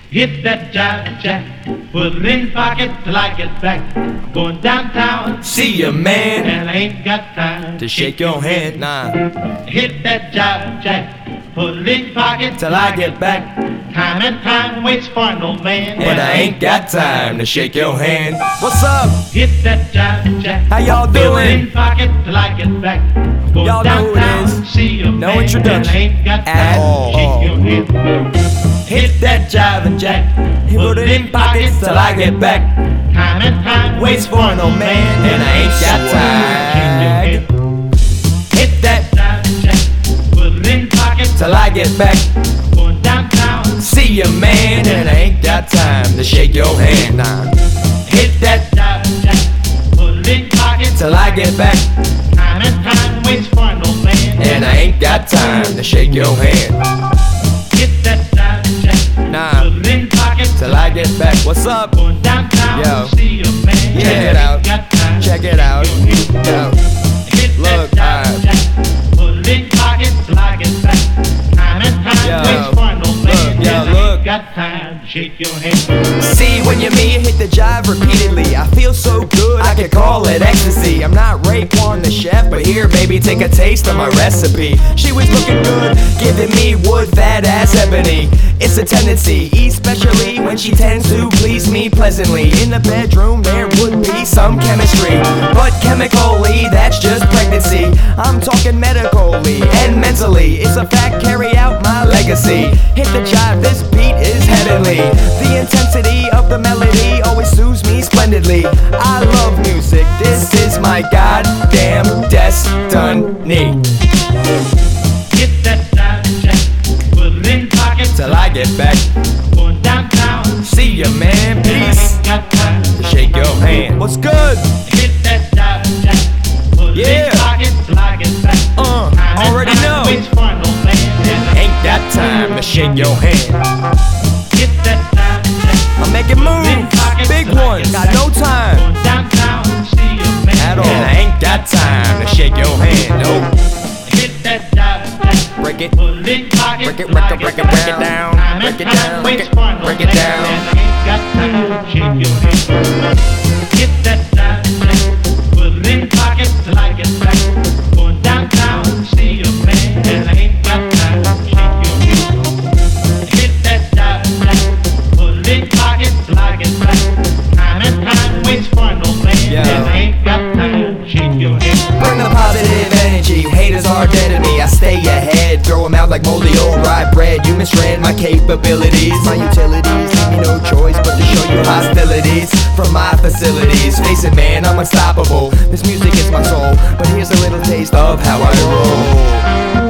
Hit that jive jack, put it in pocket till I get back. Going downtown, See ya, man, and I ain't got time to shake your hand, nah, Hit that jive jack, put it in pocket till I get back. Time and time waits for no man, And I ain't got time to shake your hand. What's up? Hit that jive jack, How y'all put it doing? in pocket till I get back. Going Y'all know who it downtown, is. see your No man, introduction and I ain't got at time all. to shake your hand. Hit that jive and jack, put it in pockets till I get back. Time and time Waits for no man, and I ain't got time. Hit that jive jack, put it in pocket till I get back. Going downtown, See ya, man, and I ain't got time to shake your hand, nah. Hit that jive jack, put it in pocket till I get back. Time and time waits for no man, And I ain't got time to shake your hand, Hit that jive jack, nah, put it in pocket till I get back. What's up? Going downtown, Yo. see your man. Check it out. Got time Check to it out. shake your hand. Yo. Hit Look, that jive jack, put it in pocket till I get back. Time and time Yo. waits for no man, Look, yo, and I look. ain't got time to shake your hand. See, when you're me, hit the jive repeatedly. I feel so good, I could call it ecstasy. I'm not Raekwon the chef, but here, baby, take a taste of my recipe. She was looking good, giving me wood, fat ass ebony. It's a tendency, especially when she tends to please me pleasantly. In the bedroom, there would be some chemistry, but chemically, that's just pregnancy. I'm talking medically and mentally. It's a fact, carry out my legacy. Hit the jive, this beat is heavenly. The intensity of the melody always soothes me splendidly. I love music, this is my goddamn destiny. Hit that jive jack, put it in pocket Till I get back, Going downtown, see ya, man, and I peace. ain't got time To shake your hand. What's good? Hit that jive jack, put it Yeah. in pocket till I get back. Time and Already time know. waits for no man, and I Ain't got time to shake your hand. hit that jive jack, I'm making moves, big ones, got no time going downtown, see your man. at all. And I ain't got time to shake your hand. No, Hit that jive jack, break it. put it in pocket Break it, till break I it, break get it, break back. it down. Time Break and it time down, waits break it, for no break it man, down. and I ain't got time to shake your hand. Hit that jive jack, put it in pocket till I get back. Going downtown, see your man, and I ain't got time to shake your hand. Hit that jive jack, put it in pocket till I get back. Time and time waits for no man, Yo. and I ain't got time to shake your hand. Bring the positive energy, haters are dead to me. I stay ahead, throw them out like moldy old rye bread. You misread my capabilities, my utilities. Leave me no choice but to show you hostilities from my facilities. Face it, man, I'm unstoppable. This music is my soul, but here's a little taste of how I roll.